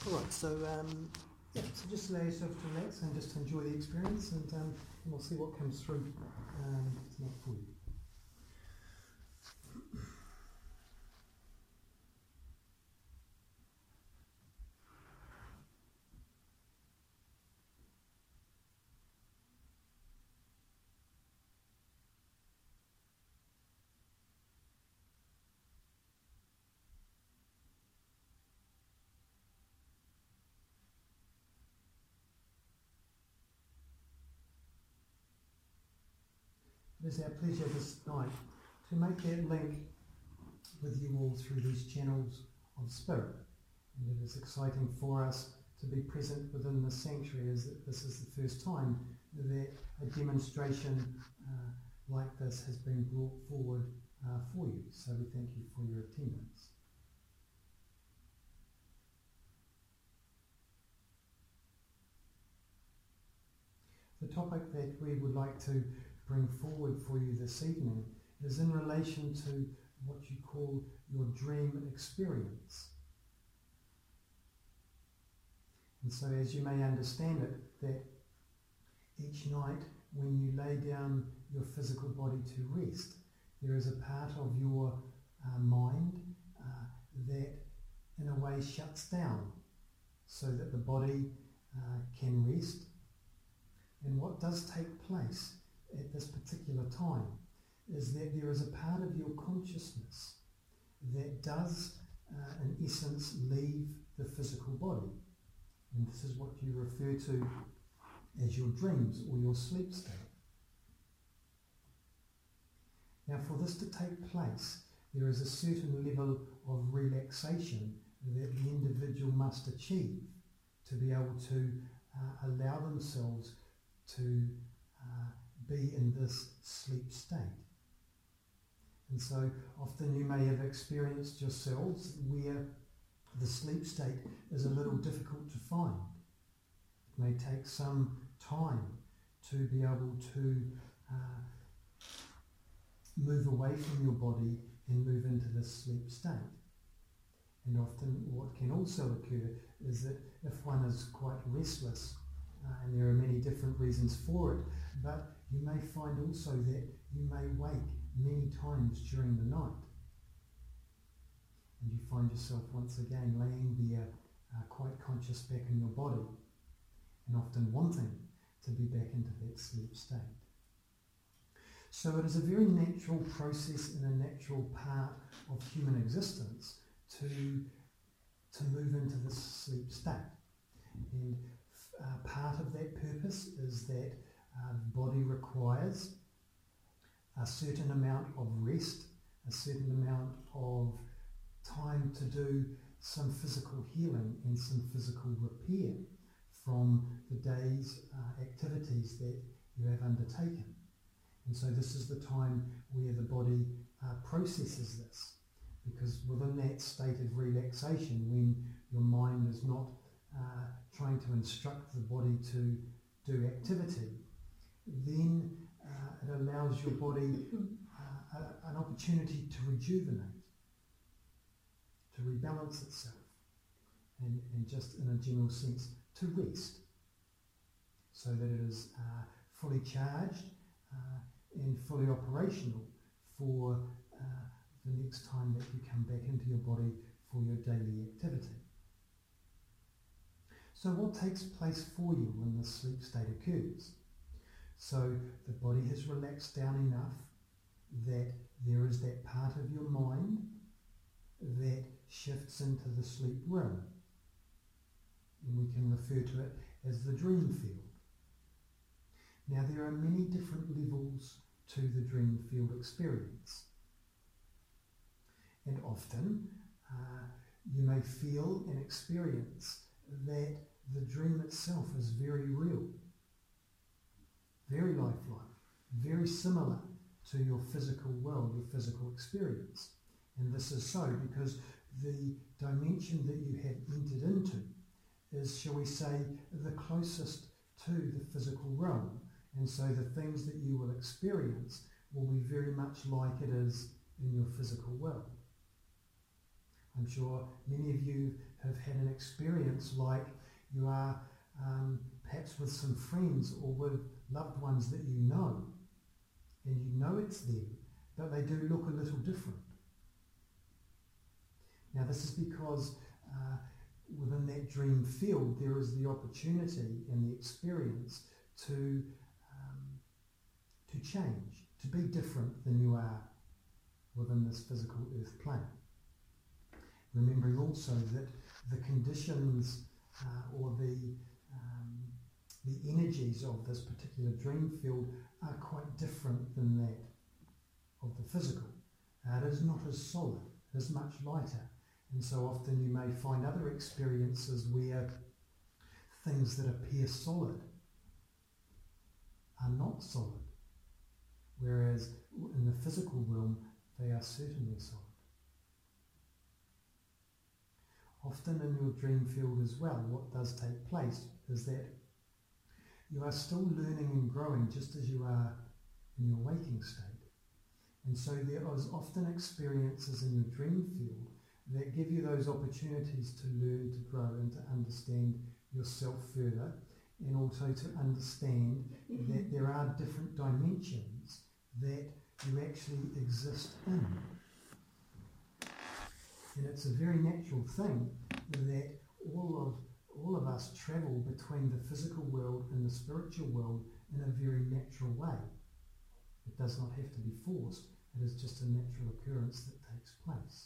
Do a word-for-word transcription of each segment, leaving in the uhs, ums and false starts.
Alright, so um, yeah, so just allow yourself to relax and just enjoy the experience, and, um, and we'll see what comes through um, tonight for you. It is our pleasure this night to make that link with you all through these channels of spirit. And it is exciting for us to be present within the sanctuary, as this is the first time that a demonstration uh, like this has been brought forward uh, for you. So we thank you for your attendance. The topic that we would like to bring forward for you this evening is in relation to what you call your dream experience. And so, as you may understand it, that each night when you lay down your physical body to rest, there is a part of your uh, mind uh, that in a way shuts down so that the body uh, can rest. And what does take place at this particular time is that there is a part of your consciousness that does, uh, in essence, leave the physical body. And this is what you refer to as your dreams or your sleep state. Now, for this to take place, there is a certain level of relaxation that the individual must achieve to be able to uh, allow themselves to uh, be in this sleep state. And so often you may have experienced yourselves where the sleep state is a little difficult to find. It may take some time to be able to uh, move away from your body and move into this sleep state. And often what can also occur is that if one is quite restless, Uh, and there are many different reasons for it, but you may find also that you may wake many times during the night. And you find yourself once again laying there uh, quite conscious back in your body, and often wanting to be back into that sleep state. So it is a very natural process and a natural part of human existence to, to move into this sleep state. And Uh, part of that purpose is that uh, the body requires a certain amount of rest, a certain amount of time to do some physical healing and some physical repair from the day's uh, activities that you have undertaken. And so this is the time where the body uh, processes this, because within that state of relaxation, when your mind is not uh, trying to instruct the body to do activity, then uh, it allows your body uh, a, an opportunity to rejuvenate, to rebalance itself, and, and just in a general sense to rest, so that it is uh, fully charged uh, and fully operational for uh, the next time that you come back into your body for your daily activity. So what takes place for you when the sleep state occurs? So the body has relaxed down enough that there is that part of your mind that shifts into the sleep realm. And we can refer to it as the dream field. Now there are many different levels to the dream field experience. And often uh, you may feel and experience that the dream itself is very real, very lifelike, very similar to your physical world, your physical experience. And this is so because the dimension that you have entered into is, shall we say, the closest to the physical realm. And so the things that you will experience will be very much like it is in your physical world. I'm sure many of you have had an experience like you are um, perhaps with some friends or with loved ones that you know, and you know it's them, but they do look a little different. Now this is because uh, within that dream field there is the opportunity and the experience to, um, to change, to be different than you are within this physical earth plane. Remembering also that the conditions uh, or the, um, the energies of this particular dream field are quite different than that of the physical. Uh, it is not as solid, it is much lighter. And so often you may find other experiences where things that appear solid are not solid, whereas in the physical realm they are certainly solid. Often in your dream field as well, what does take place is that you are still learning and growing just as you are in your waking state. And so there is often experiences in your dream field that give you those opportunities to learn, to grow, and to understand yourself further, and also to understand that there are different dimensions that you actually exist in. And it's a very natural thing that all of all of us travel between the physical world and the spiritual world in a very natural way. It does not have to be forced, it is just a natural occurrence that takes place.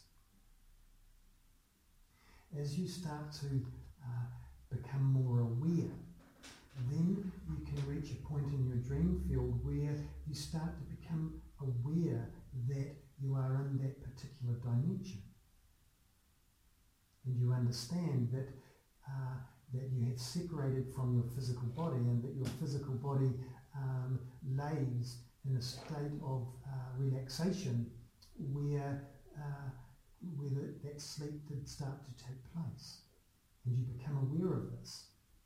As you start to uh, become more aware, then you can reach a point in your dream field where you start to become aware that you are in that particular dimension. And you understand that uh, that you have separated from your physical body, and that your physical body um, lays in a state of uh, relaxation where uh, where the, that sleep did start to take place, and you become aware of this.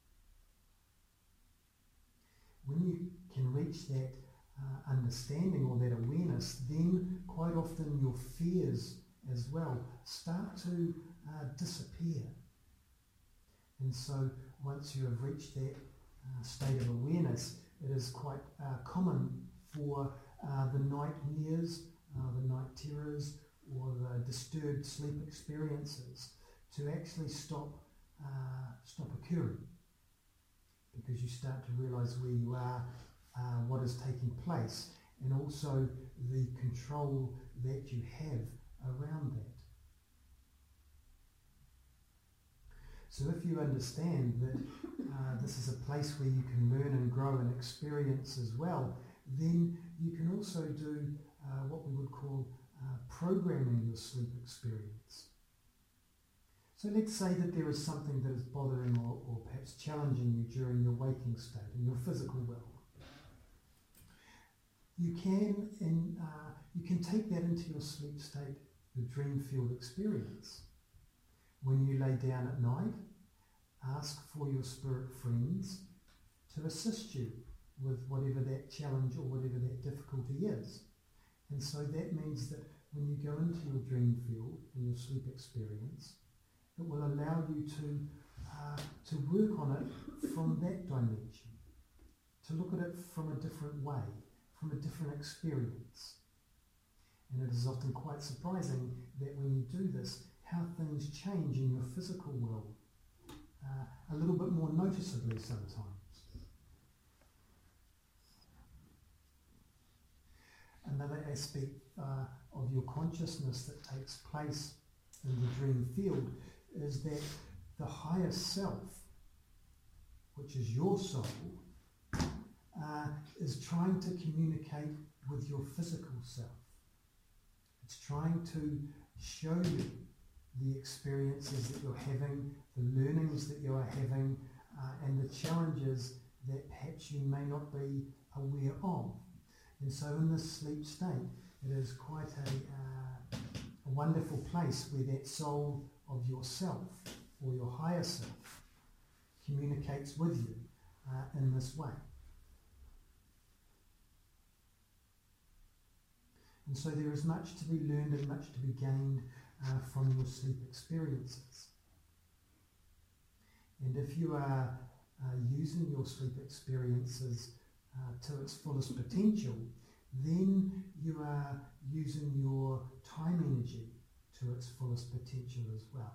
When you can reach that uh, understanding or that awareness, then quite often your fears as well start to uh, disappear. And so once you have reached that uh, state of awareness, it is quite uh, common for uh, the nightmares, uh, the night terrors, or the disturbed sleep experiences to actually stop uh, stop occurring, because you start to realize where you are, uh, what is taking place, and also the control that you have around that. So if you understand that uh, this is a place where you can learn and grow and experience as well, then you can also do uh, what we would call uh, programming your sleep experience. So let's say that there is something that is bothering or, or perhaps challenging you during your waking state in your physical world. You can, and uh, you can take that into your sleep state, your dream field experience. When you lay down at night, ask for your spirit friends to assist you with whatever that challenge or whatever that difficulty is. And so that means that when you go into your dream field and your sleep experience, it will allow you to, uh, to work on it from that dimension, to look at it from a different way, from a different experience. And it is often quite surprising that when you do this, how things change in your physical world uh, a little bit more noticeably sometimes. Another aspect uh, of your consciousness that takes place in the dream field is that the higher self, which is your soul, uh, is trying to communicate with your physical self. It's trying to show you the experiences that you're having, the learnings that you are having, uh, and the challenges that perhaps you may not be aware of. And so in this sleep state, it is quite a, uh, a wonderful place where that soul of yourself, or your higher self, communicates with you uh, in this way. And so there is much to be learned and much to be gained uh, from your sleep experiences. And if you are uh, using your sleep experiences uh, to its fullest potential, then you are using your time energy to its fullest potential as well.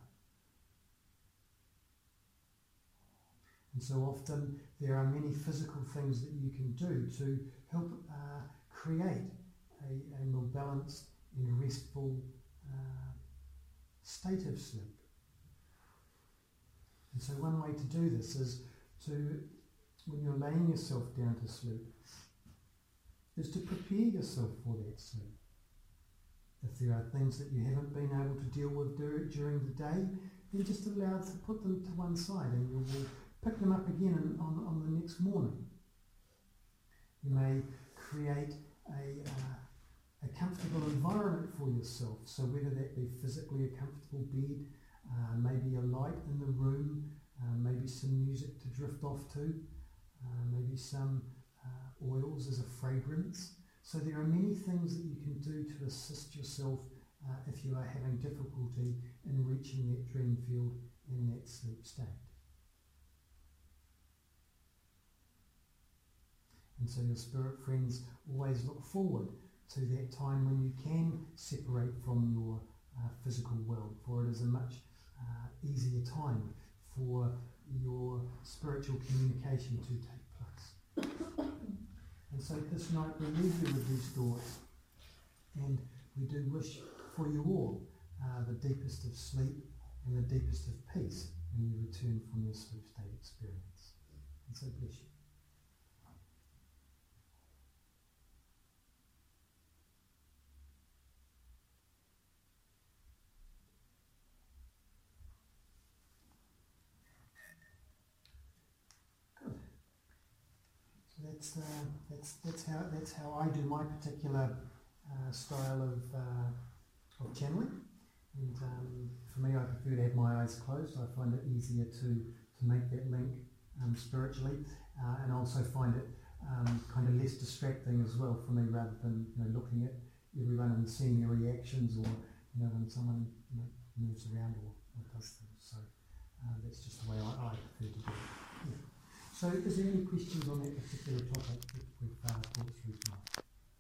And so often there are many physical things that you can do to help uh, create a, a more balanced and restful uh, state of sleep. And so one way to do this is to, when you're laying yourself down to sleep, is to prepare yourself for that sleep. If there are things that you haven't been able to deal with dur- during the day, then just allow to put them to one side and you will pick them up again on, on the next morning. You may create a, uh, a comfortable environment for yourself, so whether that be physically a comfortable bed, uh, maybe a light in the room, uh, maybe some music to drift off to, uh, maybe some uh, oils as a fragrance. So there are many things that you can do to assist yourself uh, if you are having difficulty in reaching that dream field in that sleep state. And so your spirit friends always look forward to that time when you can separate from your uh, physical world, for it is a much uh, easier time for your spiritual communication to take place. And so this night we leave you with these thoughts, and we do wish for you all uh, the deepest of sleep and the deepest of peace when you return from your sleep state experience. And so bless you. That's, uh, that's, that's, how, that's how I do my particular uh, style of, uh, of channeling. And um, for me, I prefer to have my eyes closed. I find it easier to, to make that link um, spiritually, uh, and also find it um, kind of less distracting as well for me, rather than you know looking at everyone and seeing their reactions, or you know when someone you know, moves around or, or does things. So uh, that's just the way I, I prefer to do it. Yeah. So is there any questions on that particular topic that we've uh, thought through tonight?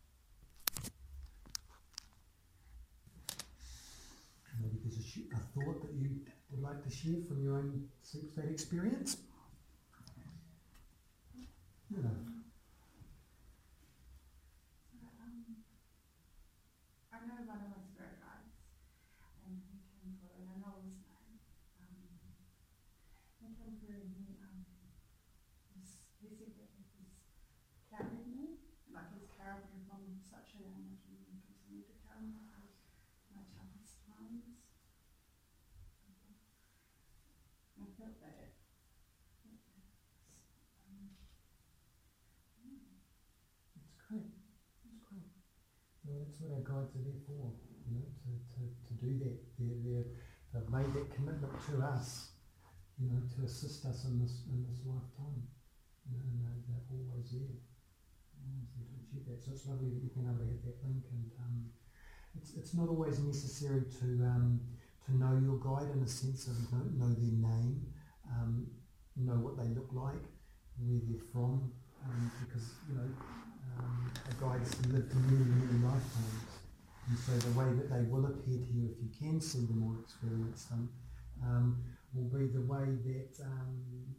Maybe there's a, sh- a thought that you would like to share from your own sleep state experience? Yeah. Um, I know one of my spirit guides, and he came through, and I know his name. Um, he came through and he, um, was, he said that he was carrying me, like he's carried me from such an image and he continued to carry me through my toughest times. I felt that. Um, yeah. That's great. That's great. Well, that's what our guides are there for, you know, to, to, to do that. They're, they're, they've made that commitment to us, you know, to assist us in this in this lifetime. You know, and they're, they're always there. Always there to achieve that. So it's lovely that you've been able to have that link, and um, it's it's not always necessary to um, to know your guide in a sense of know, know their name, um, know what they look like, where they're from, um, because you know um, a guide's lived many many lifetimes, and so the way that they will appear to you if you can see them or experience them um, will be the way that um,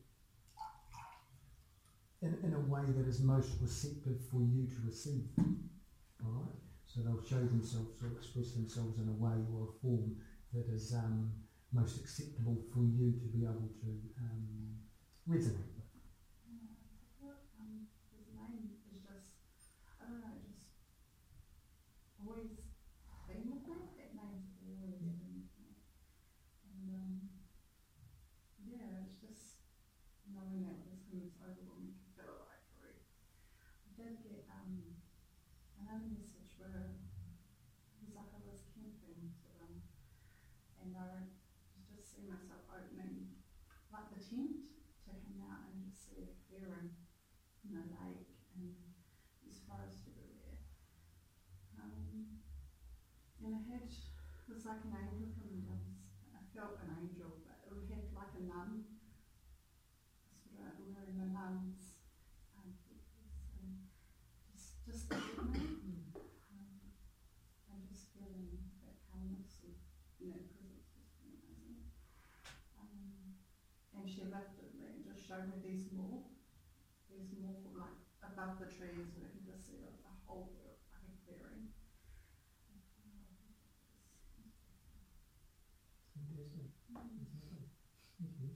in, in a way that is most receptive for you to receive them. All right, so they'll show themselves or express themselves in a way or a form that is um, most acceptable for you to be able to um, resonate with. Yeah, I thought um, his name is just, I don't know, just always been with me. That name's always been with me. And um, yeah, it's just knowing that with him is overwhelming. You can feel it right through. I did get um, another message where it was like I was camping to them, and I just see myself opening like the tent to come out and just see a clearing, you know, lake, and there's forest everywhere. Um, and I had this like an angel coming down. I felt an angel, but it would have like a nun, sort of wearing a nun's um, and just just looking at me, um, and just feeling that calmness and you know presence was amazing. Um, and she lifted me and just showed me these more, these more like above the trees where you can just see the, the whole world like a clearing. Fantastic. Fantastic. Thank you.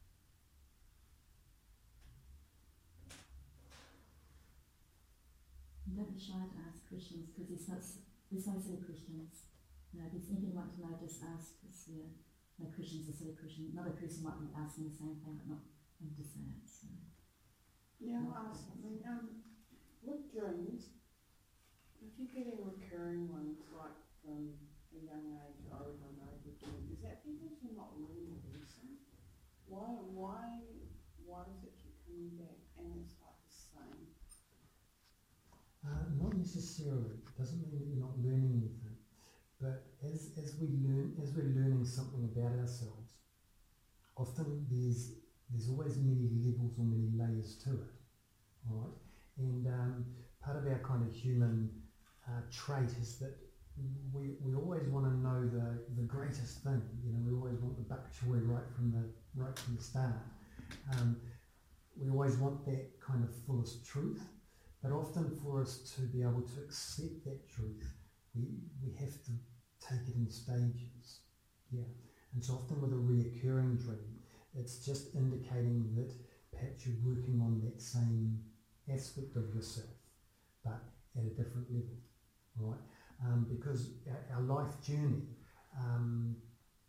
Don't be shy to ask questions because there's no, there's no silly questions. You know, if there's anything you want to know, just ask because yeah, no question's a silly question. Another person might be asking the same thing but not able to say it. So. Yeah, I'll ask something. Um, with dreams, if you're getting recurring ones like from a young age over and over again, is that because you're not learning a lesson? Why, why, why does it keep coming back and it's like the same? Uh, not necessarily. It doesn't mean that you're not learning anything. But as, as we learn, as we're learning something about ourselves, often there's there's always many levels or many layers to it, all right? And um, part of our kind of human uh, trait is that we we always want to know the, the greatest thing. You know, we always want the bak choy right from the right from the start. Um, we always want that kind of fullest truth. But often for us to be able to accept that truth, we, we have to take it in stages. Yeah. And so often with a reoccurring dream, it's just indicating that perhaps you're working on that same aspect of yourself, but at a different level. Right? Um, because our, our life journey, um,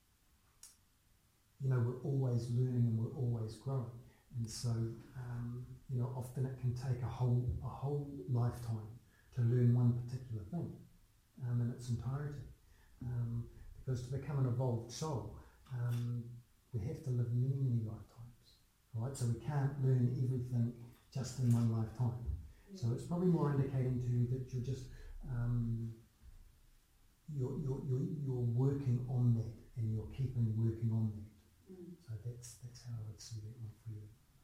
you know, we're always learning and we're always growing. And so, um, you know, often it can take a whole a whole lifetime to learn one particular thing um, in its entirety. Um, because to become an evolved soul, um, we have to live many, many lifetimes, right? So we can't learn everything just in one lifetime. Yeah. So it's probably more indicating to you that you're just um, you're, you're you're you're working on that and you're keeping working on that. Mm. So that's that's how I would see that one for you.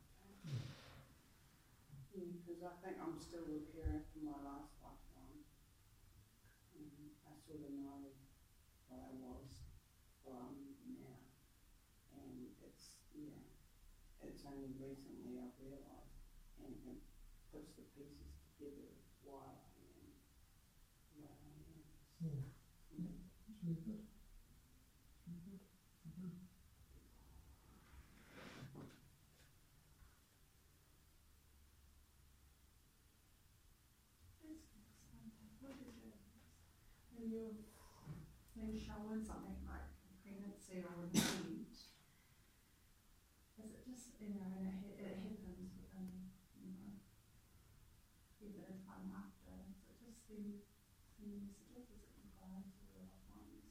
Yeah, because I think I'm still repairing from my last lifetime. Um, I sort of know what I was from now. And it's, yeah, it's only recently I've realised and it puts the pieces together why I am where I am. Yeah, yeah, that's really good. Really good. Mm-hmm. When you've been shown something like pregnancy or an event, is it just, you know, and it, it happens within, you know, a bit of time after, is it just the, the messages, is it implied to your loved ones?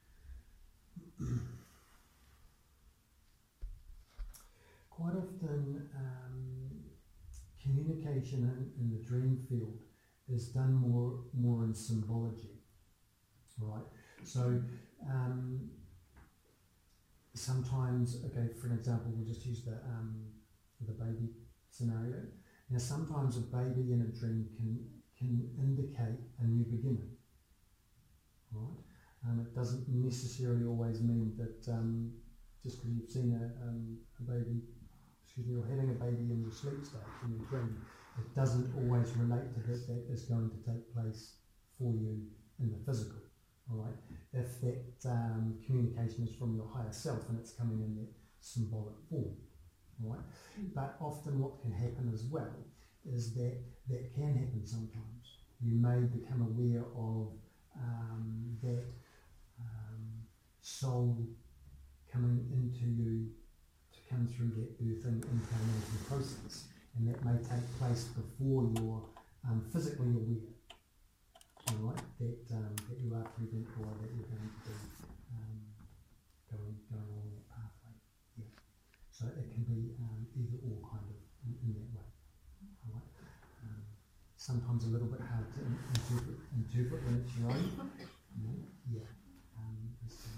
Quite often, um, communication in, in the dream field is done more more in symbology, right? So um, sometimes, okay, for an example, we'll just use the um, the baby scenario. Now, sometimes a baby in a dream can can indicate a new beginning, right? Um, it doesn't necessarily always mean that um, just because you've seen a, um, a baby, excuse me, or having a baby in your sleep state, in your dream, it doesn't always relate to that that is going to take place for you in the physical, all right? If that um, communication is from your higher self and it's coming in that symbolic form, all right? Mm. But often what can happen as well is that that can happen sometimes. You may become aware of um, that um, soul coming into you to come through that birthing incarnation process. And that may take place before you're um, physically aware, all right, that um, that you are pregnant or that you're going to be um, going going along that pathway. Yeah. So it can be um, either or kind of in, in that way. All right. Um, sometimes a little bit hard to in, interpret, interpret when it's your own. You know? Yeah. Um, it's,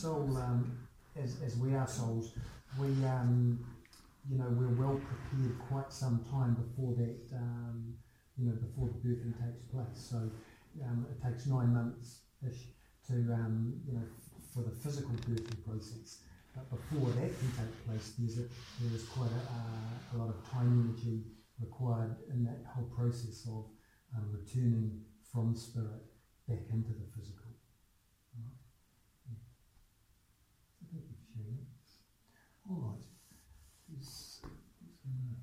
soul, um, as, as we are souls, we, um, you know, we're well prepared quite some time before that, um, you know, before the birthing takes place. So um, it takes nine months-ish to, um, you know, f- for the physical birthing process. But before that can take place, there's, a, there's quite a, uh, a lot of time energy required in that whole process of um, returning from spirit back into the physical. Right? Yeah. So thank you for sharing that. All right. Who's, who's gonna...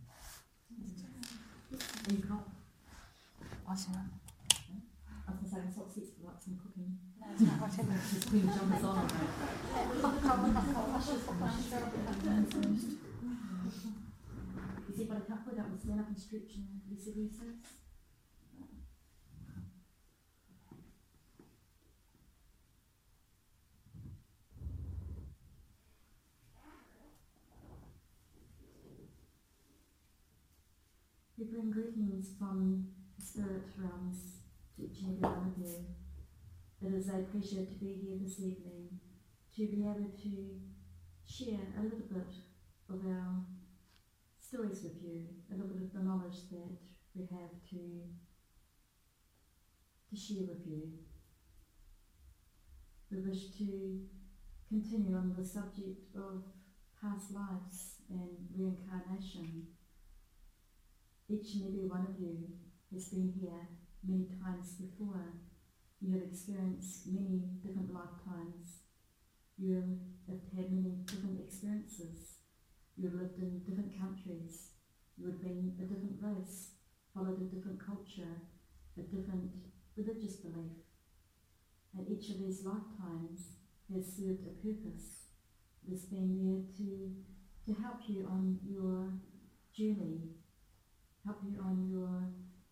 You can't. I see that. I was going to say, I thought it's like some cooking. No, it's not what it is. Just putting jumpers on. You see, by the couple that was stand up and stretch and Lisa recess. We bring greetings from the spirit realms to each and every one of you. It is a pleasure to be here this evening, to be able to share a little bit of our stories with you, a little bit of the knowledge that we have to, to share with you. We wish to continue on the subject of past lives and reincarnation. Each and every one of you has been here many times before. You have experienced many different lifetimes. You have had many different experiences. You have lived in different countries. You have been a different race, followed a different culture, a different religious belief. And each of these lifetimes has served a purpose. It has been there to, to help you on your journey, help you on your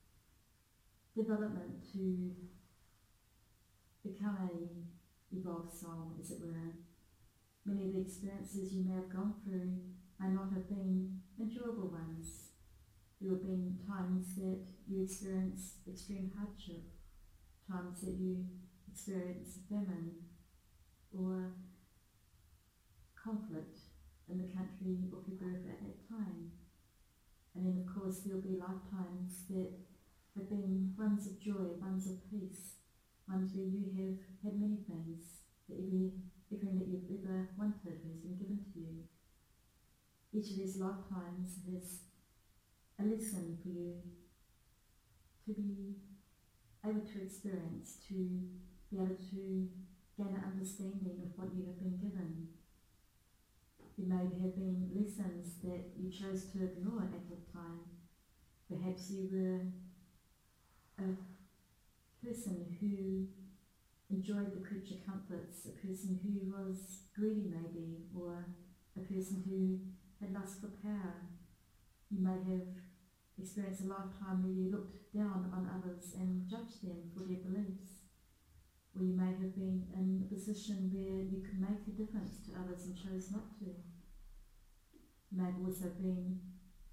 development to become a evolved soul, as it were. Many of the experiences you may have gone through may not have been enjoyable ones. There have been times that you experienced extreme hardship, times that you experienced famine or conflict in the country of your birth at that time. And then of course there will be lifetimes that have been ones of joy, ones of peace, ones where you have had many things, that every, everything that you've ever wanted has been given to you. Each of these lifetimes has a lesson for you to be able to experience, to be able to gain an understanding of what you have been given. There may have been lessons that you chose to ignore at that time. Perhaps you were a person who enjoyed the creature comforts, a person who was greedy maybe, or a person who had lust for power. You may have experienced a lifetime where you looked down on others and judged them for their beliefs. Or you may have been in a position where you could make a difference to others and chose not to. You may have also been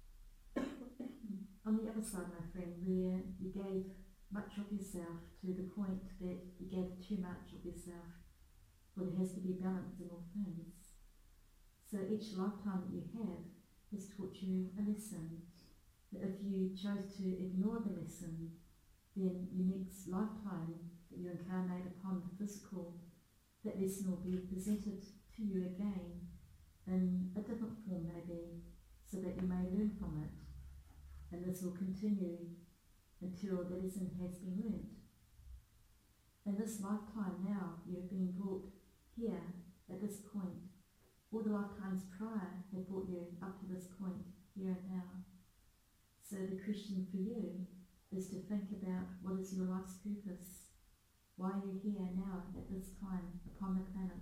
on the other side, my friend, where you gave much of yourself to the point that you gave too much of yourself. For there has to be balance in all things. So each lifetime that you have has taught you a lesson. That if you chose to ignore the lesson, then your next lifetime that you incarnate upon the physical, that lesson will be presented to you again in a different form maybe, so that you may learn from it. And this will continue until the lesson has been learnt. In this lifetime now, you have been brought here at this point. All the lifetimes prior have brought you up to this point, here and now. So the question for you is to think about what is your life's purpose. Why are you here now at this time upon the planet?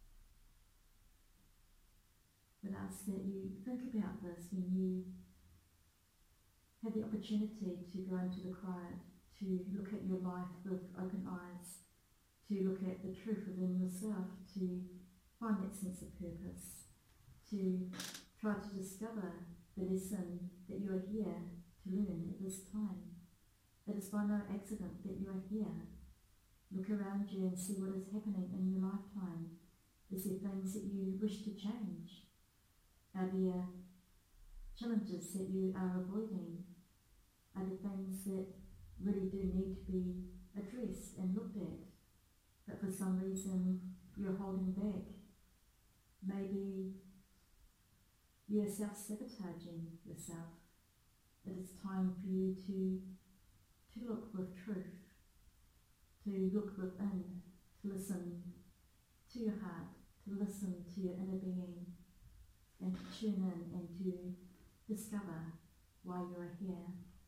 But ask that you think about this when you have the opportunity to go into the quiet, to look at your life with open eyes, to look at the truth within yourself, to find that sense of purpose, to try to discover the lesson that you are here to learn at this time. It is by no accident that you are here. Look around you and see what is happening in your lifetime. Is there things that you wish to change? Are there challenges that you are avoiding? Are there things that really do need to be addressed and looked at, but for some reason you're holding back? Maybe you're self-sabotaging yourself. It is time for you to, to look with truth, to look within, to listen to your heart, to listen to your inner being, and to tune in and to discover why you are here.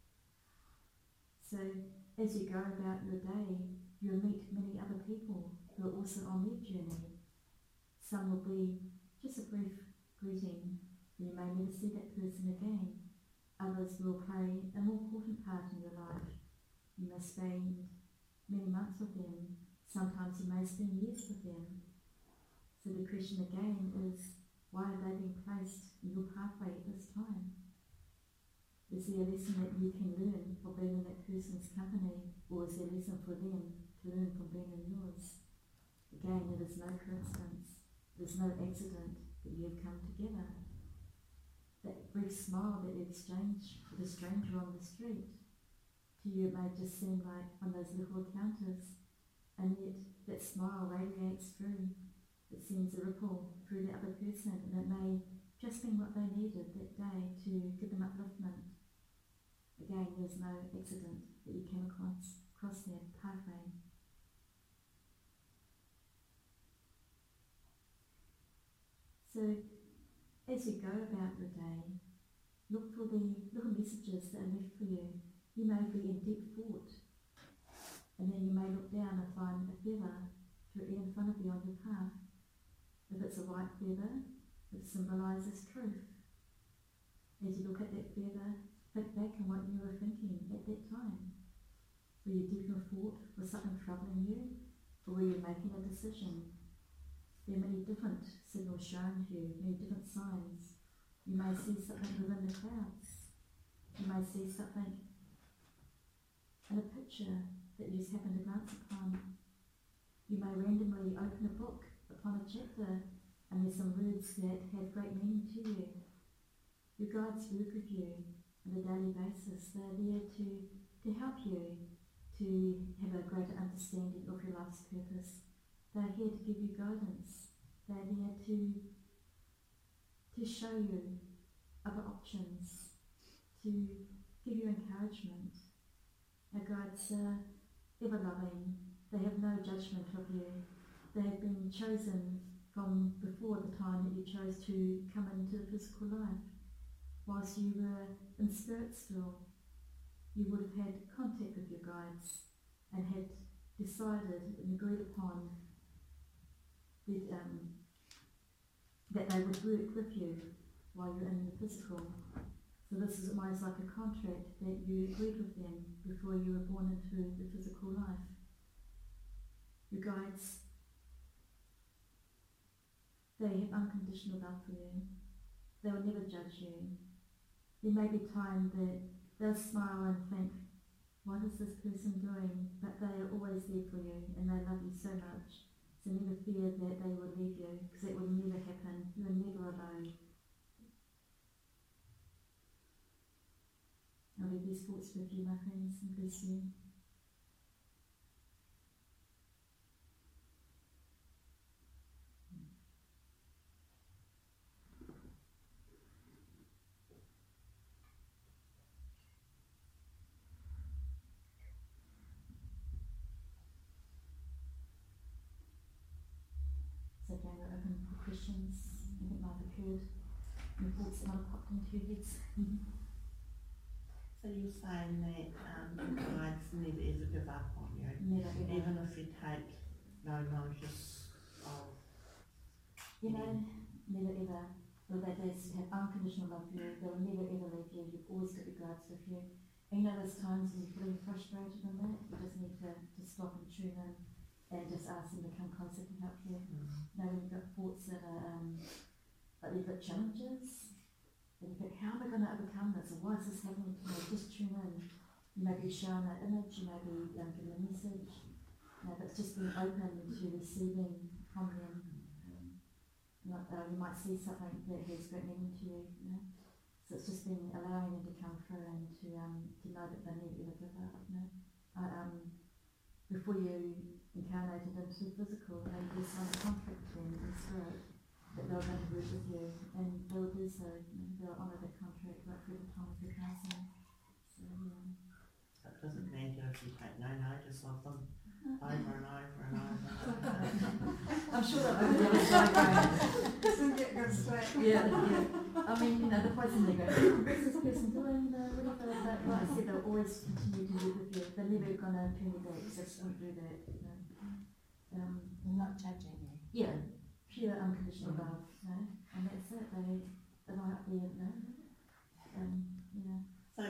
So as you go about your day, you'll meet many other people who are also on their journey. Some will be just a brief greeting. You may never see that person again. Others will play a more important part in your life. You may spend many months with them. Sometimes you may spend years with them. So the question again is, why have they been placed in your pathway at this time? Is there a lesson that you can learn from being in that person's company, or is there a lesson for them to learn from being in yours? Again, it is no coincidence. It is no accident that you have come together. That brief smile that you exchange with a stranger on the street, to you it may just seem like one of those little encounters, and yet that smile radiates through. It sends a ripple through the other person, and it may just be what they needed that day to give them upliftment. Again, there's no accident that you came across, across their pathway. So, as you go about your day, look for the little messages that are left for you. You may be in deep thought, and then you may look down and find a feather directly in front of you on your path. If it's a white feather, it symbolises truth. As you look at that feather, think back on what you were thinking at that time. Were you deep in thought? Was something troubling you? Or were you making a decision? There are many different signals shown to you, many different signs. You may see something within the clouds. You may see something in a picture that you just happen to glance upon. You may randomly open a book upon a chapter, and there's some words that have great meaning to you. Your guides work with you on a daily basis. They're there to, to help you to have a greater understanding of your life's purpose. They're here to give you guidance. They're there to, to show you other options, to give you encouragement. Our guides are ever-loving. They have no judgment of you. They have been chosen from before the time that you chose to come into the physical life. Whilst you were in spirit still, you would have had contact with your guides and had decided and agreed upon that, um, that they would work with you while you're in the physical. So this is almost like a contract that you agreed with them before you were born into the physical life. Your guides, they have unconditional love for you. They will never judge you. There may be time that they'll smile and think, what is this person doing? But they are always there for you, and they love you so much. So never fear that they will leave you, because it will never happen. You are never alone. I'll leave these thoughts with you, my friends, and bless you. So again, we're open for questions. Anything might have occurred, any thoughts that might have popped into your heads. So you're saying that um, your guides never ever give up on you, Never ever. even if you take no notice of. You know, never ever. Well, they just have unconditional love for you. They will never ever leave you. You've always got your guides with you. And you know those times when you're feeling frustrated in that, you just need to, to stop and tune in and just ask them to come closer to help you. Mm. Now when you've got thoughts that are um, a little bit challenges, and you think, how am I going to overcome this? Or why is this happening to me? Just tune in. You may be shown an image, you may be um, given a message. You know, but it's just being open to receiving from them. Um, Like, uh, you might see something that has great meaning to you, you know. So it's just been allowing them to come through and to um to know that they need you to give up, you know. Uh, um, before you incarnated into the physical, they do sign a contract with them in spirit that they're going to work with you, and they'll do so. You know, they'll honour that contract right through the time of the passing. So yeah. That doesn't mean you actually take no notice of them over and over and over and over. I'm sure that over the other side, right? Doesn't get good straight. Yeah, yeah. I mean, you know, the person they go, what's this person doing? Uh, whatever. But like I said, they'll always continue to live with you. They're never going to turn you back. They just won't do that. You know. Um, They're not judging you. yeah, pure unconditional love. You know? And that's it. They, they're not there, you know. Um, yeah. So,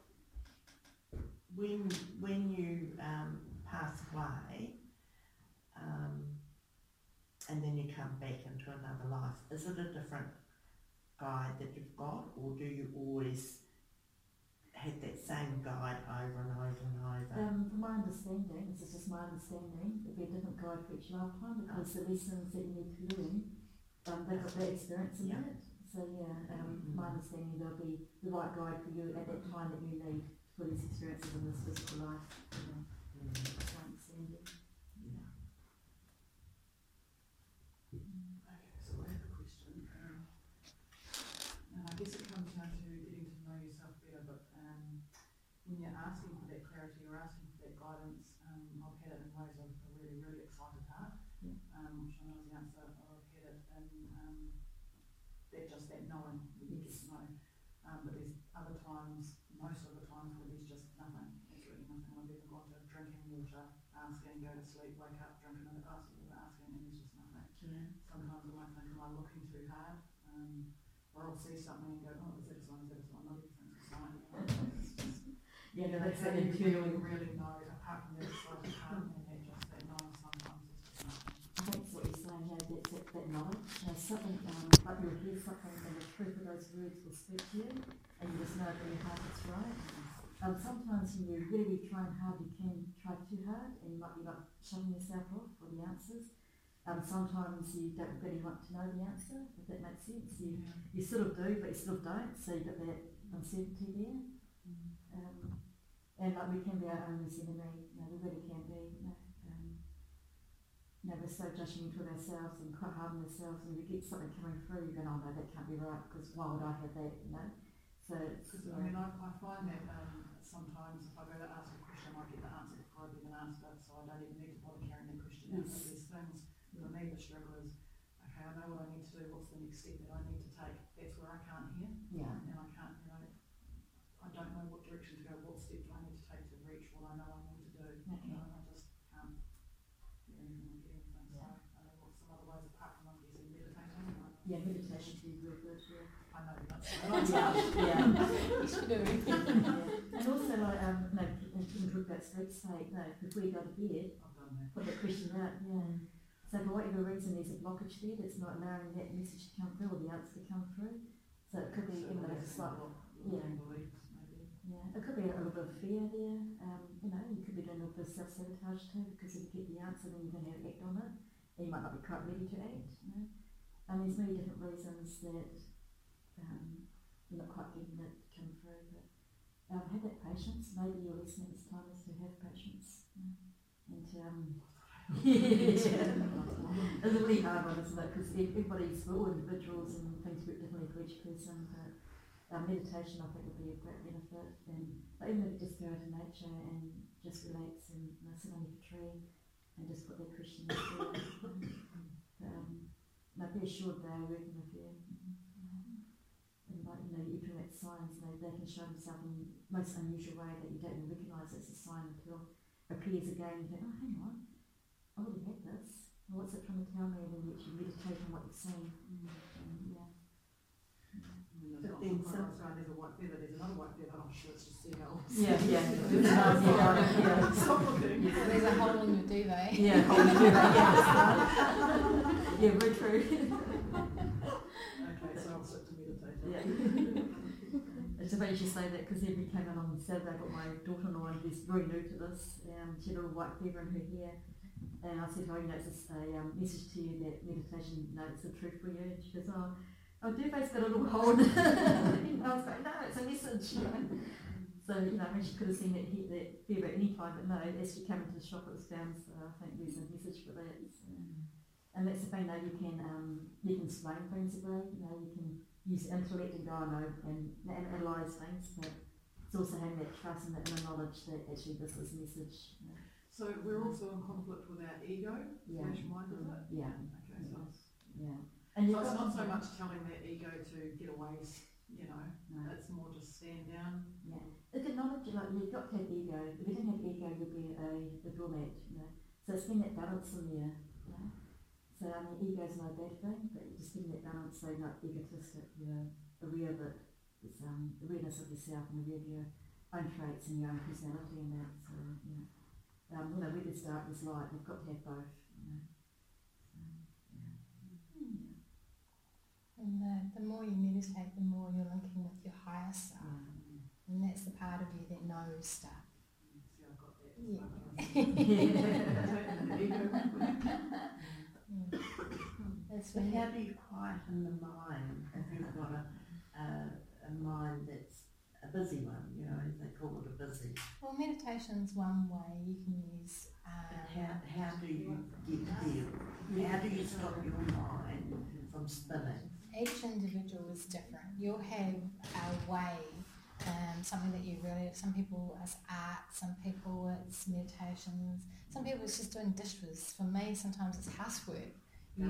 when when you um, pass away, um, and then you come back into another life, is it a different guide that you've got, or do you always have that same guide over and over and over? Um, from my understanding, this is just my understanding, it'll be a different guide for each lifetime because the lessons that you need to learn, um, they've got their experience in Yeah. it. So yeah, um, from my understanding, there'll be the right guide for you at that time that you need for these experiences in this physical life. You know, Mm. that's my understanding. Yeah. Okay, so I have a question. Um, and I guess it comes down to getting to know yourself better, but um, when you're asking for that clarity or asking for that guidance, um, I've had it in ways of a really, really excited heart, Yeah. um, which I know is the answer, or I've had it in um, that just that knowing, that you Yes. just know. Um, but there's other times, most of the times, where there's just nothing, absolutely nothing. I've even gone to drinking water, asking, go to sleep, wake up, drink another glass of water, asking, and there's just nothing. Yeah. Sometimes I might think, am I looking too hard? Um, or I'll see something and go, oh, is that a sign, is that a sign? Not everything's a sign. You know? It's just, Yeah, no, you know, that's how that do you internal. really, really know, apart from that excited heart and that just that knowing sometimes it's just nothing. I think that's what you're saying, yeah, that's that, that knowledge. You know, something, um, like you'll hear something and the truth of those words will speak to you and you just know in your heart it's right. Um, sometimes when you're really trying hard, you can try too hard and you might be like shutting yourself off for the answers. Um, sometimes you don't really want to know the answer, if that makes sense. You, Yeah. you sort of do, but you sort of don't, so you've got that uncertainty there. Um, and like we can be our own worst enemy, you know, we really can be. You know, um, you know, we're so judgmental of ourselves and quite hard on ourselves, and we get something coming through, you go, oh no, that can't be right, because why would I have that, you know? So it's, Because, yeah. I mean, I, I find that um, sometimes if I go to ask a question, I get the answer before I've even asked it, so I don't even need to bother carrying the question out. But Yes. there's things, for me, the struggle is, okay, I know what I need to do, what's the next step that I need to take? That's where I can't hear, Yeah. and I can't, you know, I don't know what direction to go, what step do I need to take to reach what I know I need to do, you Okay. know, and I just can't hear anything or get anything, so Yeah. I don't know what some other ways apart from, I'm guessing, meditating, or, Yeah, meditation can be really good, yeah. I know you're not Yeah, saying yeah. You should do it. Yeah. And also, like, um, no, and people talk about sleep state, no, before you go to bed, I've done that. put that question out, yeah. So for whatever reason there's a blockage there that's not allowing that message to come through or the answer to come through. So it could be, even though it's slight, yeah. Beliefs, maybe. Yeah, it could be a little bit of fear there. Um, you know, you could be doing a little bit of self-sabotage too, because if you get the answer then you're going to have to act on it, and you might not be quite ready to act, you know. And there's many different reasons that um, you're not quite getting it to come through, but um, have that patience. Maybe your lesson at this time is to have patience, you know, and to, um, yeah. It's a really hard one, isn't it? Because everybody's, we're all individuals and things work differently for each person, but um, meditation I think would be a great benefit. And but even if you just go out to nature and just relax and, you know, sit under a tree and just put that Christian there. But um, no, be assured they are working with you. And like, you know, you can make signs, you know, they can show themselves in the most unusual way that you don't even recognise it's a sign until it appears again. You think, oh, hang on, I already had this. Well, what's it trying to tell me? And then you actually meditate on what you've seen. And, yeah. But then then some- some there's a white feather, there's another white feather, I'm sure it's just seagulls. Yeah, yeah. yeah, yeah. Stop looking. Yeah. There's a hole in your duvet. Yeah, holding you back, yeah, that's right. Yeah, very true. Okay, so I'll sit to meditate. Yeah. It's funny you should say that because Emily came in on Saturday. I got my daughter-in-law and who's very new to this. Um, she had a little white feather in her hair. and I said, oh, you know, it's just a um, message to you that meditation, you know, it's the truth for you. And she goes, oh, oh, Duve's got a little hold. And I was like, no, it's a message, you know. So, you know, I mean, she could have seen it here, that fear at any time, but no, as she came into the shop, it was down, so I think there's a message for that. So. And that's the thing, though, you can, um, you can explain things away, you know, you can use intellect and go, I know, and, and analyse things, but it's also having that trust and that inner knowledge that actually this is a message. You know. So we're also in conflict with our ego, Yeah. slash mind, is it? Yeah. Okay, so it's, Yeah. And so you've it's got not so to- much telling that ego to get away, you know, No. it's more just stand down. Yeah. It's a knowledge, like, you've got to have ego. If you didn't have ego, you'd be a, a doormat, you know. So it's getting that balance in there, you know. So, I mean, ego's no bad thing, but you're just getting that balance so you're not egotistic, you're aware of it. It's um, awareness of yourself and aware of your own traits and your own personality and that. So, you know, um, you know, where there's dark, there's light. You've got to have both, you know. So, yeah. Hmm. And the, the more you meditate, the more you're linking with your higher self. Yeah. And that's the part of you that knows stuff. See, I've got that. Yeah. Yeah. That's So when how you, do you quieten the mind if you've got a, a, a mind that's a busy one, you know, they call it a busy. well, meditation's one way you can use. But Um, how, how do you get there? How do you stop your mind from spinning? each individual is different. You'll have a way, um, something that you really, some people it's art, some people it's meditations, some people it's just doing dishes. For me, sometimes it's housework. You,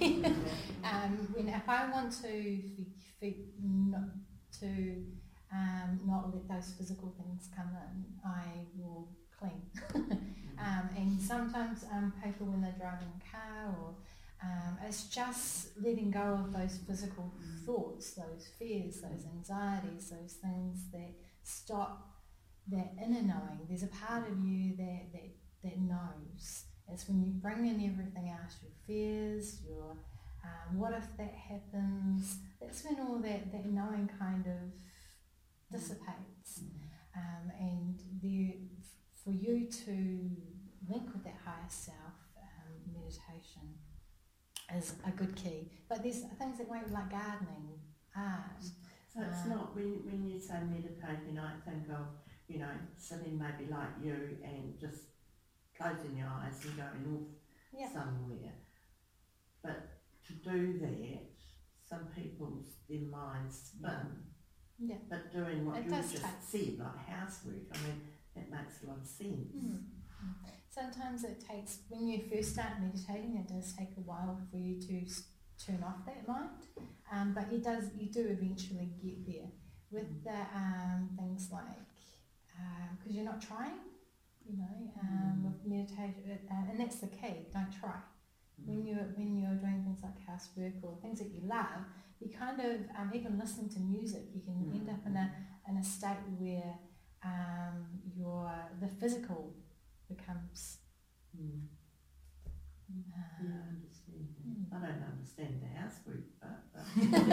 um, when if I want to f- f- not to um, not let those physical things come in, I will clean. um, and sometimes um, people when they're driving a car or Um, it's just letting go of those physical thoughts, those fears, those anxieties, those things that stop that inner knowing. There's a part of you that, that, that knows. It's when you bring in everything else, your fears, your um, what if that happens, that's when all that, that knowing kind of dissipates. Um, and there, for you to link with that higher self, um, meditation is a good key. But there's things that won't, like gardening, art. So it's Um, not, when, when you say meditate, you know, I think of, you know, sitting maybe like you and just closing your eyes and going off Yeah. somewhere. But to do that, some people's, their minds spin. Yeah. But doing what It you does just take- said, like housework, I mean, that makes a lot of sense. Mm. Sometimes it takes, when you first start meditating, it does take a while for you to s- turn off that mind, um, but it does, you do eventually get there with the um, things like, because you're not trying, you know, um, Mm. with meditation, uh, and that's the key, don't try. When you're, when you're doing things like housework or things that you love, you kind of, um, even listening to music, you can end up in a, in a state where um, your, the physical becomes Mm. um, Yeah, I understand that. Mm. I don't understand the housework, but, but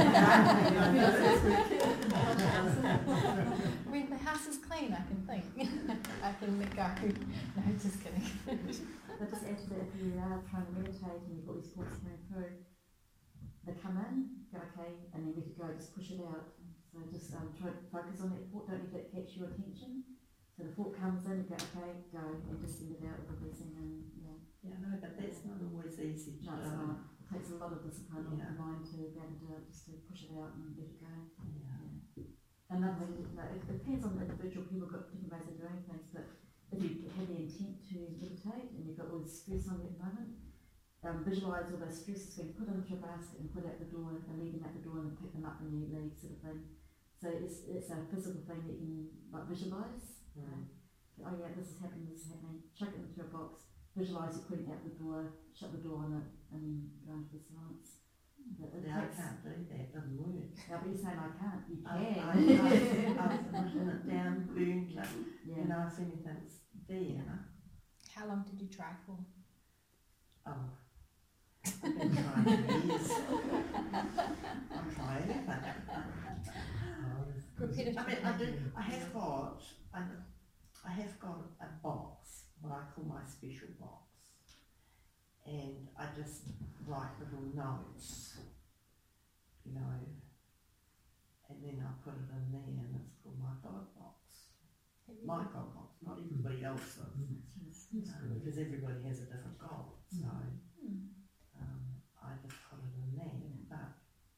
when the house is clean, I can think. I can let go. No, just kidding. But just add to that, if you are trying to meditate and you've got these thoughts coming through, they come in, go okay, and then let it go, just push it out. So just um, try to focus on that thought, don't let that catch your attention. So the thought comes in, you go okay, go, and just send it out with a blessing and, you know. yeah, no, but that's not always easy to No, it's do. not. It takes a lot of discipline on Yeah. the mind to be able to do it, just to push it out and let it go. Yeah. Another thing, you know, it, it depends on the individual, people have got different ways of doing things, but if you have the intent to meditate and you've got all the stress on you at the moment, um, visualise all those stresses being put into a basket and put out the door and leave them out the door and pick them up when you leave, sort of thing. So it's, it's a physical thing that you can like visualise. You know? Oh yeah, this is happening, this is happening. Chuck it into a box, visualise it putting it out the door, shut the door on it, and go into the silence. But it Yeah, I takes, can't do that, it doesn't work. now, but you're saying I can't, you I- can. I- I- I've written it down, burned it, yeah. you know, if anything's there. How long did you try for? Oh, I've been trying for years. I'm trying everything. Repetitive. I mean, I do, I have got, I, I have got a box, what I call my special box. and I just write little notes, you know, and then I put it in there, and it's called my God box. My God box, not everybody else's, Mm. That's um, good. because everybody has a different God. So Hmm. um, I just put it in there, but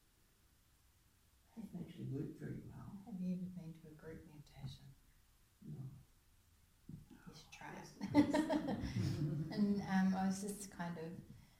it hasn't actually worked very well. Have you ever been to a group meditation? No. You should try it. And um, I was just kind of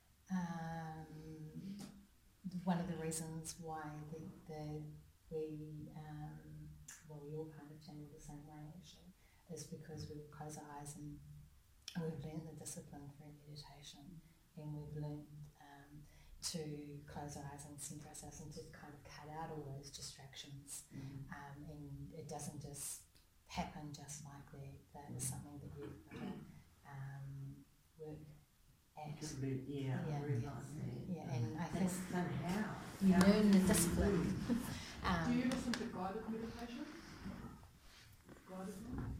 um, one of the reasons why the, the we um, well we all kind of channel the same way actually is because we close our eyes and we've learned the discipline through meditation, and we've learned um, to close our eyes and center ourselves and to kind of cut out all those distractions. Mm. Um, and it doesn't just happen just like that. That is something that you've got to um, work at. Absolutely, yeah, Yeah. I realise that. Yeah, and I think That's then how? you How learn the do you discipline. do? Do you Um, listen to guided meditation? Guided one?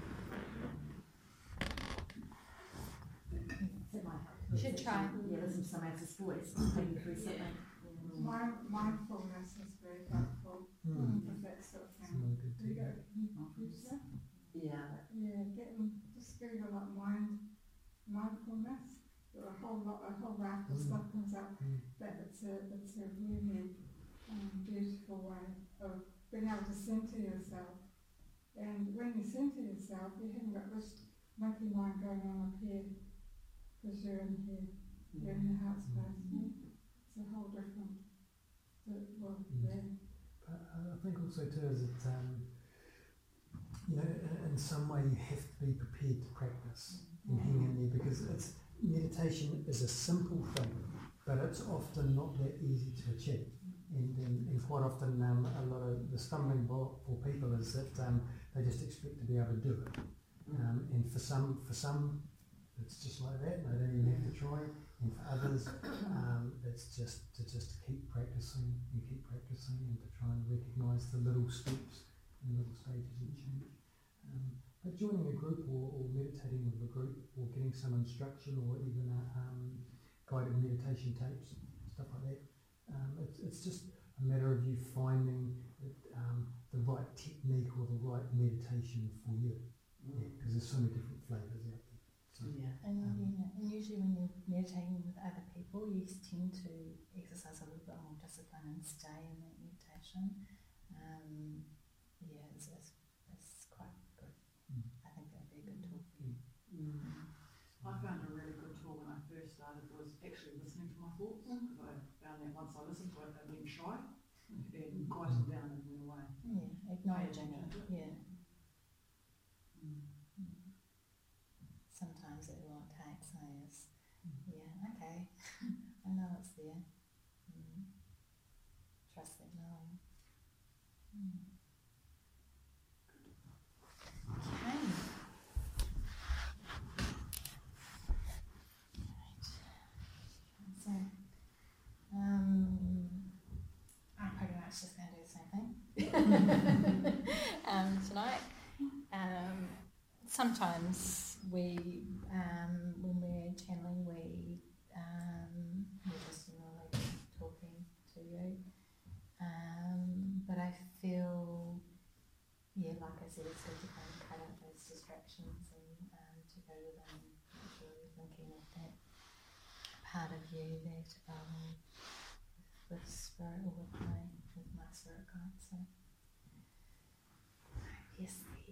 That might help. You should try. Yeah, listen to someone else's voice, maybe through something. Yeah. My, mindfulness is very helpful Mm. with that sort of It's thing. another good You go, technique. you, you say? Yeah, Yeah, getting, just getting a lot of mind, mindfulness. There are a whole lot, a whole raft of Mm. stuff comes up, Mm. but it's a, it's a really um, beautiful way of being able to centre yourself. And when you centre yourself, you haven't got this monkey mind going on up here, because you're in here, you're in your heart space. Yeah? It's a whole different, di- well, Mm. yeah. But I I think also too is that um, you know in, in some way you have to be prepared to practice and hang in there, because it's meditation is a simple thing, but it's often not that easy to achieve. And, and, and quite often um, a lot of the stumbling block for people is that um, they just expect to be able to do it. Um, and for some, for some, it's just like that. They don't even have to try. And for others, um, it's just to just keep practicing and keep practicing and to try and recognise the little steps and little stages of change. Um, but joining a group or, or meditating with a group or getting some instruction or even a, um, guided meditation tapes, stuff like that. Um, it's, it's just a matter of you finding it, um, the right technique or the right meditation for you. Yeah, because there's so many different flavours out there. So, yeah. and, Um, yeah, and usually when you're meditating with other people, you tend to exercise a little bit more discipline and stay in that meditation. Um, yeah, it's, it's, it's quite good. Mm. I think that'd be a good tool for you. Mm. I found a really good tool when I first started was actually listening to my thoughts, because I found that once I listened to it, they went shy, and quieted down and went away. Yeah, acknowledging it. Yeah. Mm. Sometimes it all it takes is, yeah, okay, I know it's there. Mm. Trust that knowing. Mm. Okay. Right. So, um, I'm pretty much just going to do the same thing um, tonight. Um, sometimes we, um, when we're channeling, we um, we're just normally talking to you. Um, but I feel, yeah, like I said, it's good to kind of cut out those distractions and um, to go within, make sure you're thinking of that part of you that um, with spirit or with my, with my spirit guide. So, yes, speak.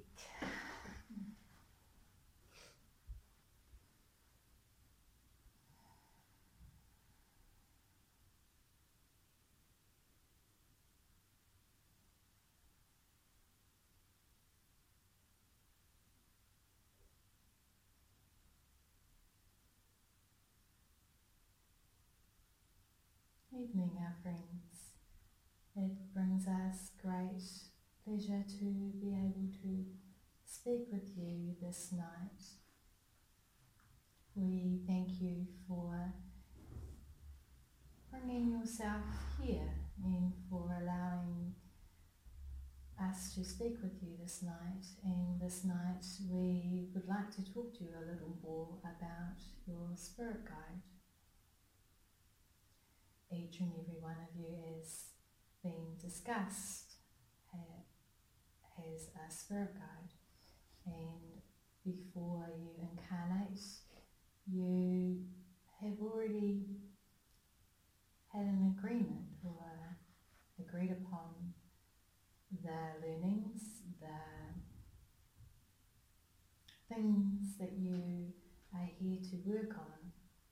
Evening, our friends. It brings us great pleasure to be able to speak with you this night. We thank you for bringing yourself here and for allowing us to speak with you this night. And this night we would like to talk to you a little more about your spirit guide. each and every one of you, as being discussed, ha- has a spirit guide, and before you incarnate, you have already had an agreement or agreed upon the learnings, the things that you are here to work on.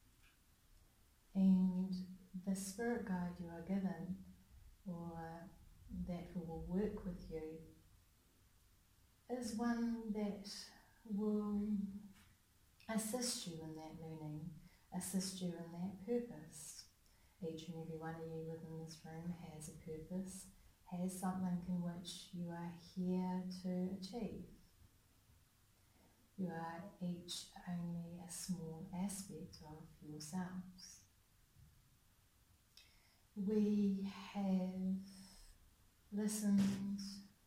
And the spirit guide you are given, or that will work with you, is one that will assist you in that learning, assist you in that purpose. Each and every one of you within this room has a purpose, has something in which you are here to achieve. You are each only a small aspect of yourselves. We have listened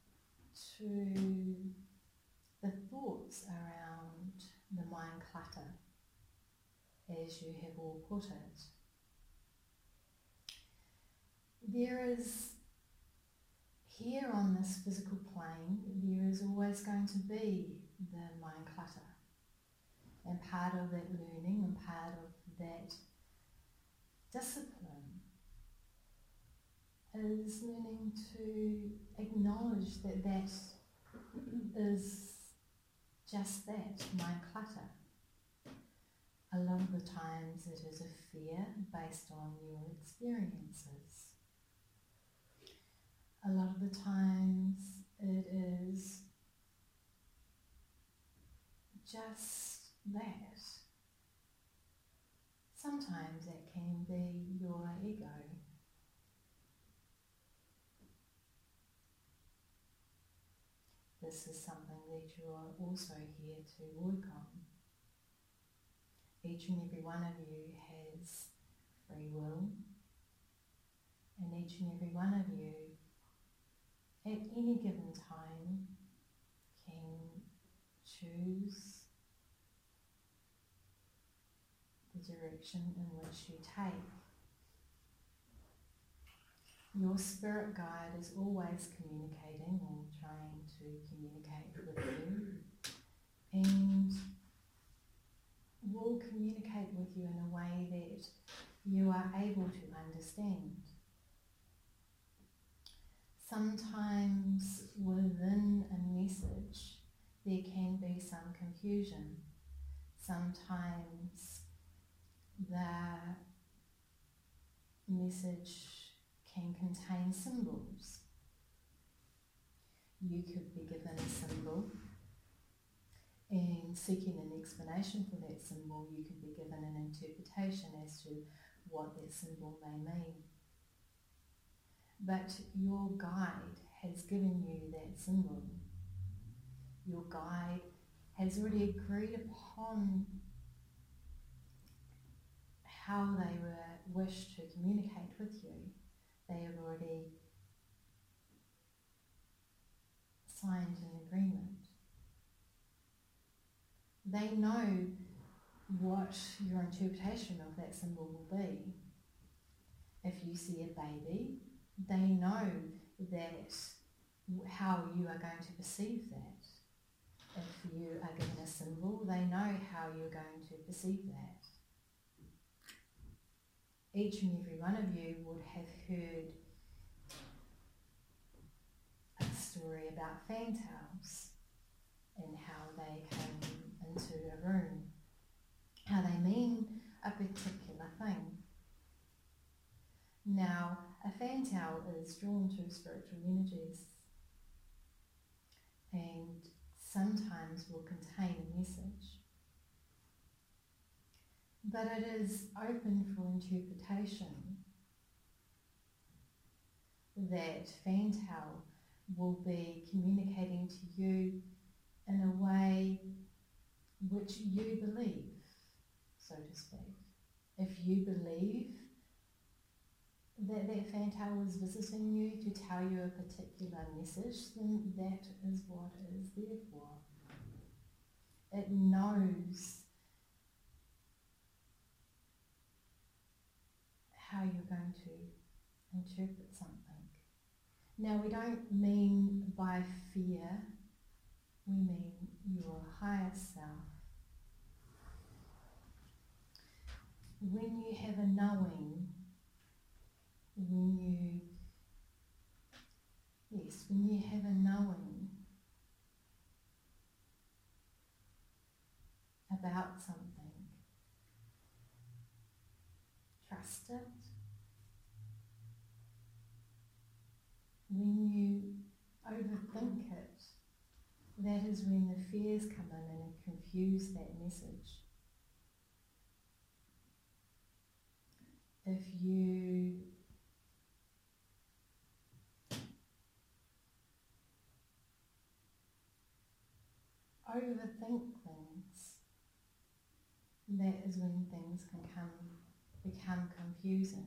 to the thoughts around the mind clutter, as you have all put it. There is, here on this physical plane, there is always going to be the mind clutter. And part of that learning and part of that discipline is learning to acknowledge that that is just that, mind clutter. A lot of the times it is a fear based on your experiences. A lot of the times it is just that. Sometimes it can be your ego. This is something that you are also here to work on. Each and every one of you has free will, and each and every one of you at any given time can choose the direction in which you take. Your spirit guide is always communicating or trying to communicate with you, and will communicate with you in a way that you are able to understand. Sometimes within a message there can be some confusion. Sometimes the message can contain symbols. You could be given a symbol, and seeking an explanation for that symbol, you could be given an interpretation as to what that symbol may mean. But your guide has given you that symbol. Your guide has already agreed upon how they were wish to communicate with you. They have already signed an agreement. They know what your interpretation of that symbol will be. If you see a baby, they know that how you are going to perceive that. If you are given a symbol, they know how you're going to perceive that. Each and every one of you would have heard a story about fantails and how they came into a room, how they mean a particular thing. Now, a fantail is drawn to spiritual energies and sometimes will contain a message. But it is open for interpretation. That fantail will be communicating to you in a way which you believe, so to speak. If you believe that that fantail is visiting you to tell you a particular message, then that is what it is there for. It knows how you're going to interpret something. Now, we don't mean by fear, we mean your higher self. When you have a knowing, when you, yes, when you have a knowing about something, trust it. When you overthink it, that is when the fears come in and confuse that message. If you overthink things, that is when things can come, become confusing.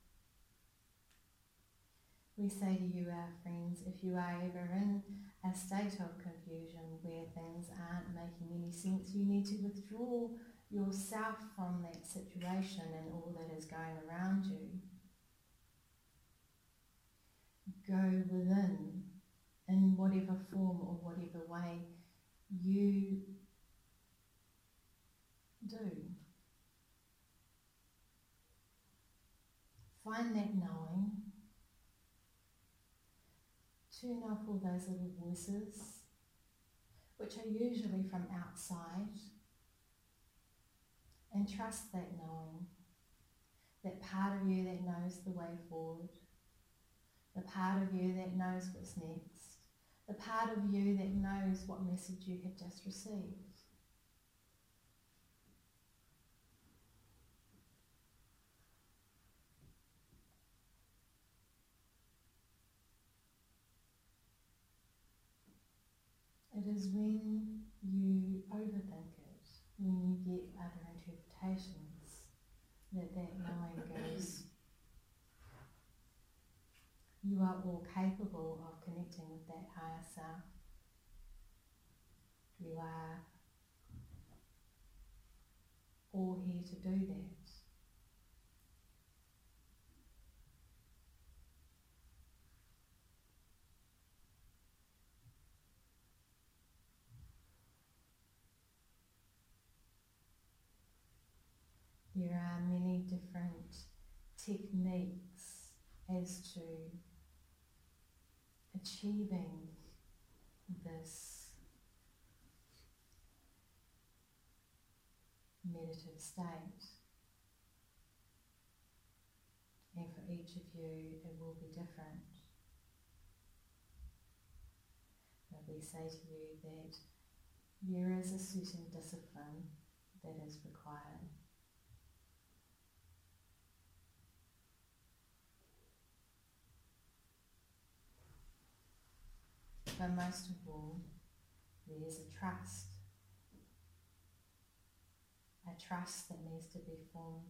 We say to you, our friends, if you are ever in a state of confusion where things aren't making any sense, you need to withdraw yourself from that situation and all that is going around you. Go within, in whatever form or whatever way you do. Find that knowing. Turn off all those little voices, which are usually from outside, and trust that knowing, that part of you that knows the way forward, the part of you that knows what's next, the part of you that knows what message you have just received. It is when you overthink it, when you get other interpretations, that that knowing goes. You are all capable of connecting with that higher self. You are all here to do that. There are many different techniques as to achieving this meditative state. And for each of you, it will be different. But we say to you that there is a certain discipline that is required. But most of all, there is a trust. A trust that needs to be formed.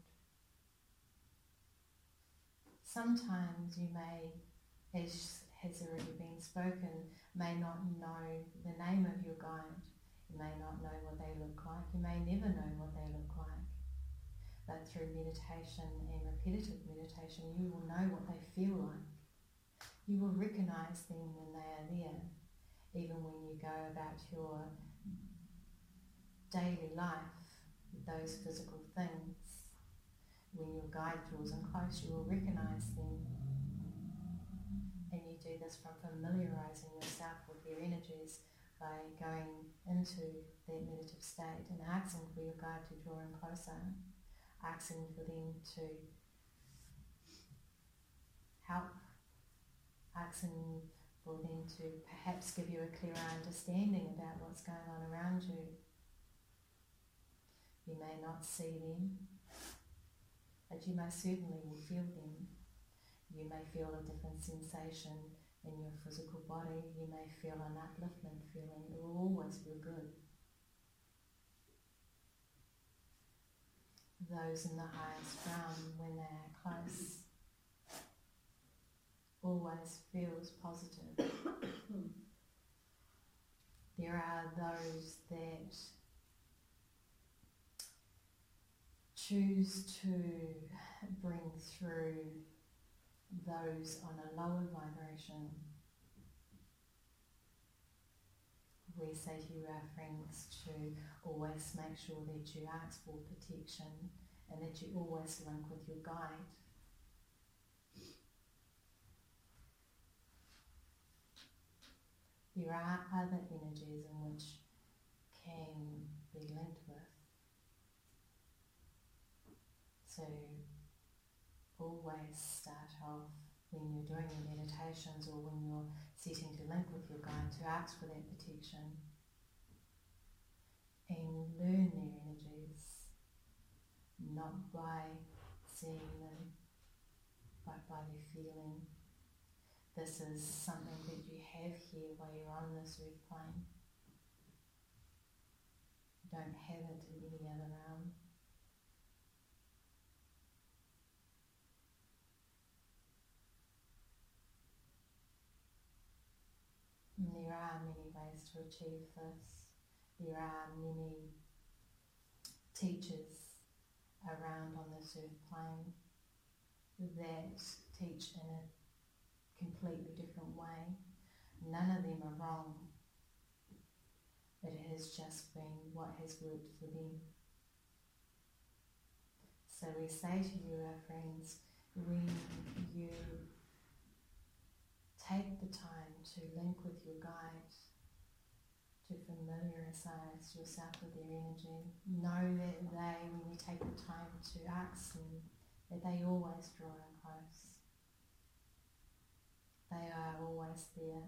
Sometimes you may, as has already been spoken, may not know the name of your guide. You may not know what they look like. You may never know what they look like. But through meditation and repetitive meditation, you will know what they feel like. You will recognise them when they are there, even when you go about your daily life with those physical things. When your guide draws in close, you will recognise them. And you do this from familiarising yourself with their energies by going into that meditative state and asking for your guide to draw in closer, asking for them to help, asking for them to perhaps give you a clearer understanding about what's going on around you. You may not see them, but you most certainly will feel them. You may feel a different sensation in your physical body. You may feel an upliftment feeling. It will always feel good. Those in the highest realm, when they are close, always feels positive. There are those that choose to bring through those on a lower vibration, we say to our friends to always make sure that you ask for protection and that you always link with your guide. There are other energies in which can be linked with. So always start off when you're doing your meditations or when you're setting to link with your guide to ask for that protection and learn their energies, not by seeing them, but by their feeling. This is something that you have here while you're on this earth plane. You don't have it in any other realm. And there are many ways to achieve this. There are many teachers around on this earth plane that teach in a completely different way. None of them are wrong. It has just been what has worked for them. So we say to you, our friends, when you take the time to link with your guide, to familiarise yourself with their energy, know that they, when you take the time to ask them, that they always draw in close. They are always there.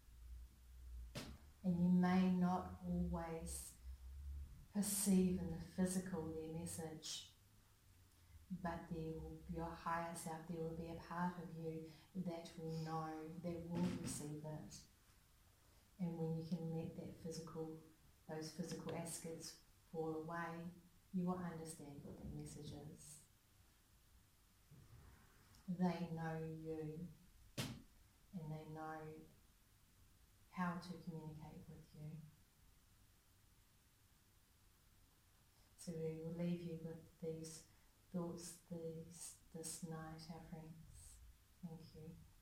And you may not always perceive in the physical their message, but there will, your higher self, there will be a part of you that will know, that will receive it. And when you can let that physical, those physical aspects fall away, you will understand what that message is. They know you, and they know how to communicate with you. So we will leave you with these thoughts these, this night, our friends. Thank you.